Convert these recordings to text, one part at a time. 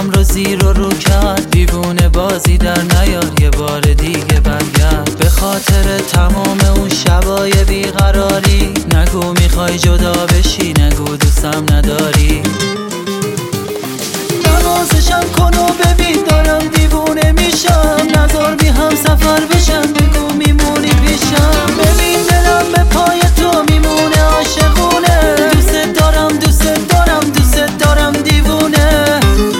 دلم رو زیر و رو کرد، دیوونه بازی در نیار یه بار دیگه برگرد. به خاطر تمام اون شبای بیقراری نگو میخوای جدا بشی، نگو دوستم نداری. نوازشم کن و ببین دارم دیوونه میشم، نذار بی هم سفر بشم، بگو میمونی پیشم. ببین دلم به پای تو میمونه عاشقونه، دوست دارم دوست دارم دوست دارم دیوونه.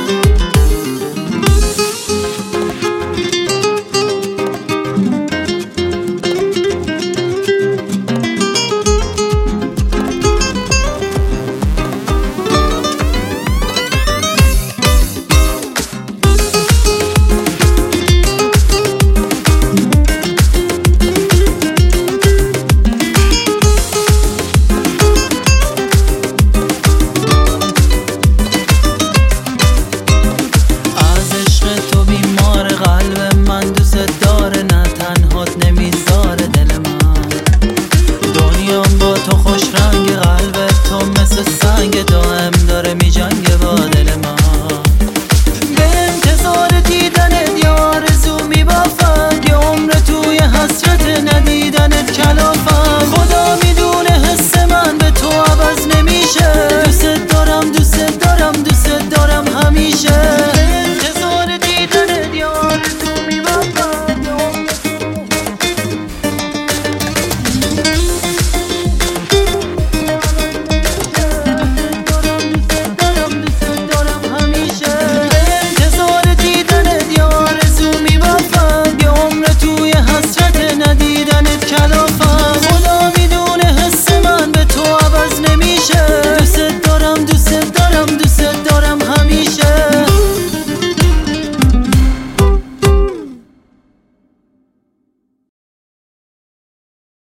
تو خوش رنگ قلبت تو مثل سنگ دائم داره میجنگه با دل من. به انتظار دیدنت یا آرزو میبافم، یه عمر توی حسرت ندیدم